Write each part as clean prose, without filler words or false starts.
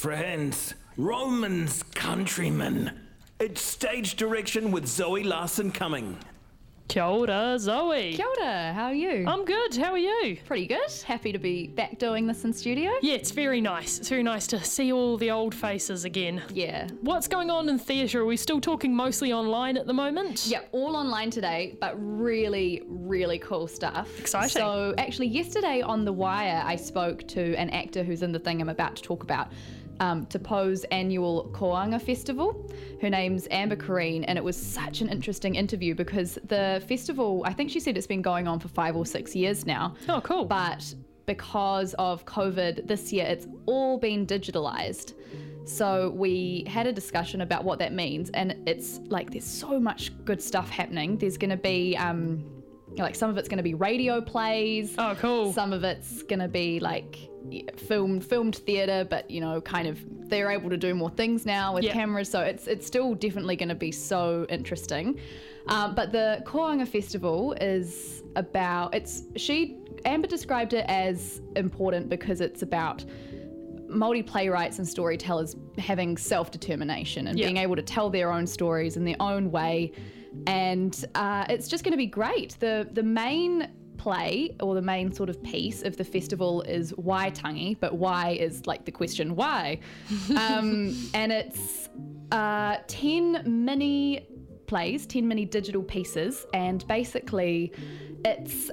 friends, Romans countrymen. It's stage direction with Zoe Larson coming. Kia ora, Zoe. Kia ora, how are you? I'm good, how are you? Pretty good. Happy to be back doing this in studio. Yeah, it's very nice. It's very nice to see all the old faces again. Yeah. What's going on in theatre? Are we still talking mostly online at the moment? Yeah, all online today, but really, really cool stuff. Exciting. So actually yesterday on The Wire, I spoke to an actor who's in the thing I'm about to talk about, Te Pou's annual Koanga Festival. Her name's Amber Corrine, and it was such an interesting interview because the festival, I think she said it's been going on for 5 or 6 years now. Oh, cool. But because of COVID this year, it's all been digitalized. So we had a discussion about what that means, and it's like there's so much good stuff happening. There's going to be like some of it's going to be radio plays. Oh, cool. Some of it's going to be like filmed theatre, but you know, kind of they're able to do more things now with cameras. So it's still definitely going to be so interesting. But the Koanga Festival is about Amber described it as important because it's about Māori playwrights and storytellers having self-determination and being able to tell their own stories in their own way. And it's just going to be great. The main play, or the main sort of piece of the festival, is Waitangi, but why is like the question why. And it's 10 mini plays, 10 mini digital pieces, and basically it's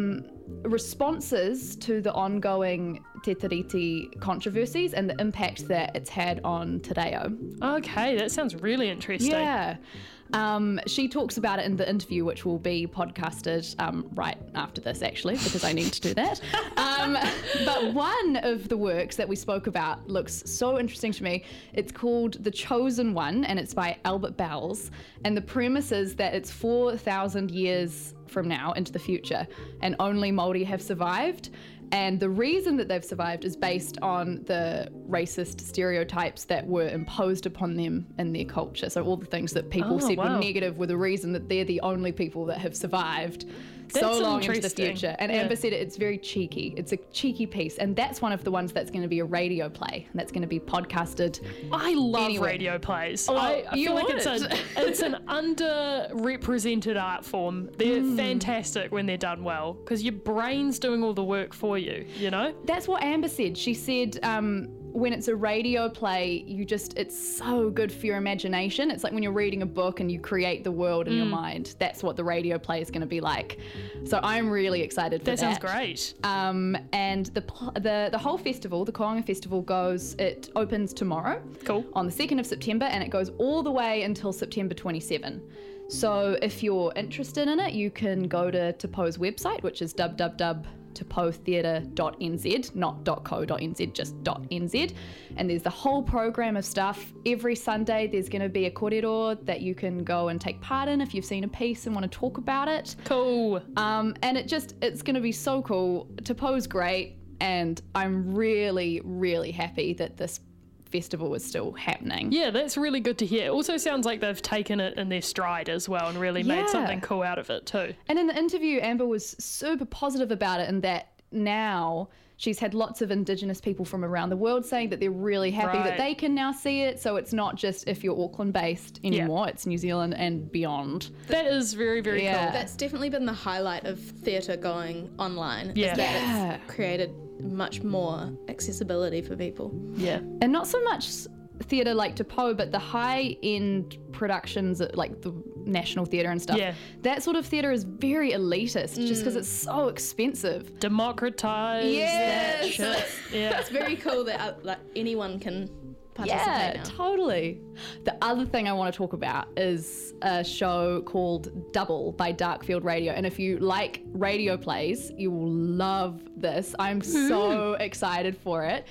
responses to the ongoing Te Tiriti controversies and the impact that it's had on Te Reo. Okay, that sounds really interesting. Yeah. She talks about it in the interview, which will be podcasted right after this, actually, because I need to do that. But one of the works that we spoke about looks so interesting to me. It's called The Chosen One, and it's by Albert Bowles. And the premise is that it's 4,000 years from now into the future, and only Māori have survived. And the reason that they've survived is based on the racist stereotypes that were imposed upon them in their culture. So all the things that people said were negative were the reason that they're the only people that have survived so long into the future. And Amber said it's very cheeky. It's a cheeky piece. And that's one of the ones that's going to be a radio play. And that's going to be podcasted. I love radio plays. Well, I feel like it's an underrepresented art form. They're fantastic when they're done well because your brain's doing all the work for you, you know? That's what Amber said. She said when it's a radio play, it's so good for your imagination. It's like when you're reading a book and you create the world in your mind. That's what the radio play is going to be like. So I'm really excited for that. That sounds great. And the whole festival, the Koanga Festival, it opens tomorrow. Cool. On the 2nd of September, and it goes all the way until September 27. So if you're interested in it, you can go to Te Pou's website, which is www.tepoutheatre.nz, not .co.nz, just .nz. And there's the whole program of stuff. Every Sunday there's going to be a kōrero that you can go and take part in if you've seen a piece and want to talk about it. Cool. And it's going to be so cool. Te Pou's great, and I'm really, really happy that this festival is still happening. Yeah, that's really good to hear. It also sounds like they've taken it in their stride as well and really made something cool out of it too. And in the interview, Amber was super positive about it, and that now she's had lots of Indigenous people from around the world saying that they're really happy that they can now see it. So it's not just if you're Auckland based anymore, it's New Zealand and beyond. That is very, very cool. That's definitely been the highlight of theatre going online. Yeah. Is that it's created much more accessibility for people. Yeah. And not so much theatre like Te Pou, but the high-end productions at like the National Theatre and stuff. Yeah. That sort of theatre is very elitist just because it's so expensive. Democratise that shit. Yeah. It's very cool that anyone can participate now. Totally. The other thing I want to talk about is a show called Double by Darkfield Radio. And if you like radio plays, you will love this. I'm so excited for it.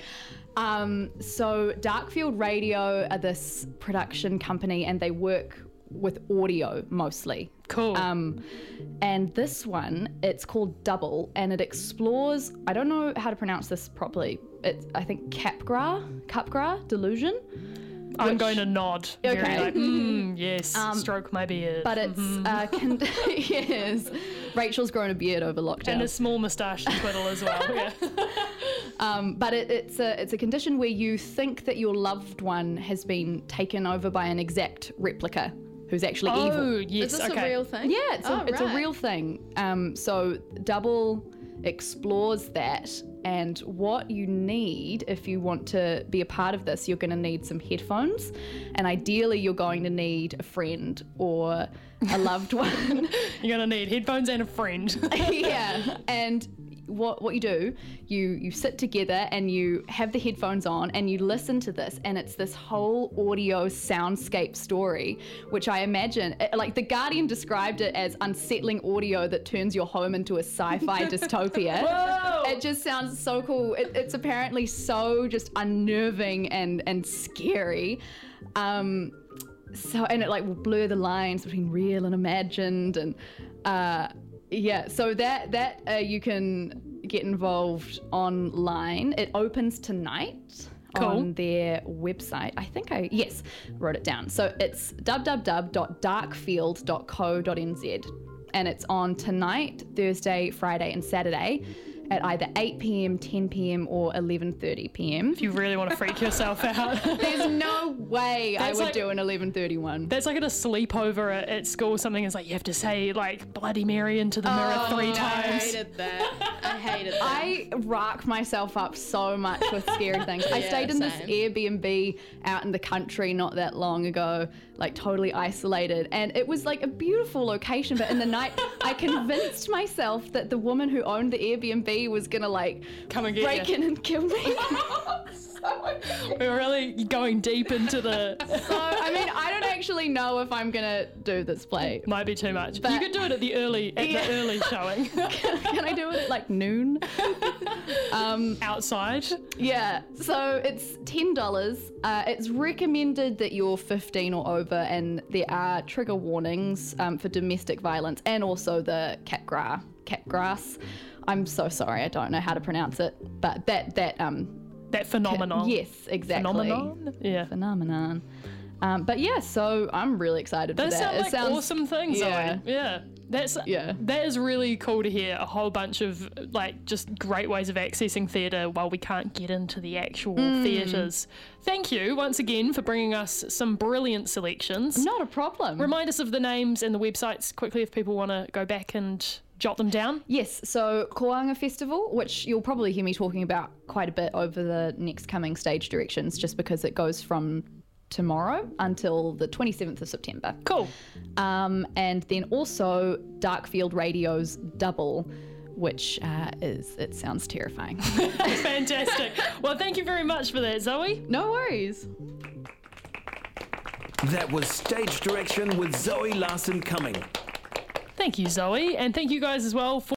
So Darkfield Radio are this production company, and they work with audio mostly. Cool. And this one, it's called Double, and it explores, I don't know how to pronounce this properly, it's I think Capgras Delusion. I'm going to nod. Okay. Very like, yes, stroke my beard. But it's yes. Rachel's grown a beard over lockdown. And a small moustache to twiddle as well. Yeah. But it's a condition where you think that your loved one has been taken over by an exact replica who's actually evil. Oh, yes, Is this a real thing? Yeah, it's a right. real thing. So Double explores that, and what you need if you want to be a part of this, you're going to need some headphones, and ideally you're going to need a friend or a loved one. You're going to need headphones and a friend. Yeah, and what you do, you sit together and you have the headphones on and you listen to this, and it's this whole audio soundscape story, which I imagine, like The Guardian described it as unsettling audio that turns your home into a sci-fi dystopia. Whoa! It just sounds so cool. It's apparently so just unnerving and scary. And it like will blur the lines between real and imagined, and yeah, so that you can get involved online. It opens tonight on their website. I think wrote it down. So it's www.darkfield.co.nz, and it's on tonight, Thursday, Friday and Saturday at either 8 p.m, 10 p.m, or 11:30 p.m. If you really want to freak yourself out. There's no way I would like- do an 11:31. That's like at a sleepover at school or something. It's like you have to say like Bloody Mary into the mirror 3 I times. hated that. I hated that. I rack myself up so much with scary things. I Yeah, stayed in this same. Airbnb out in the country not that long ago, like totally isolated, and it was like a beautiful location, but in the night I convinced myself that the woman who owned the Airbnb was gonna like Come and get break you. in and kill me. We're really going deep into the... So I mean, I don't actually know if I'm gonna do this play. Might be too much. But- You could do it at the early showing. Can I do it at like noon? Outside. Yeah, so it's $10. It's recommended that you're 15 or over, and there are trigger warnings for domestic violence and also the catgrass. I'm so sorry, I don't know how to pronounce it, but that Phenomenon. yes, exactly. Phenomenon? Yeah. Phenomenon. But yeah, so I'm really excited for Those that. sound like awesome things, yeah. Zoe. Yeah. Yeah. That is really cool to hear. A whole bunch of like just great ways of accessing theatre while we can't get into the actual theatres. Thank you once again for bringing us some brilliant selections. Not a problem. Remind us of the names and the websites quickly if people want to go back and jot them down. Yes, so Koanga Festival, which you'll probably hear me talking about quite a bit over the next coming stage directions, just because it goes from tomorrow until the 27th of September. Cool. And then also Darkfield Radio's Double, which it sounds terrifying. Fantastic. Well, thank you very much for that, Zoe. No worries. That was Stage Direction with Zoe Larson Cumming. Thank you, Zoe. And thank you guys as well for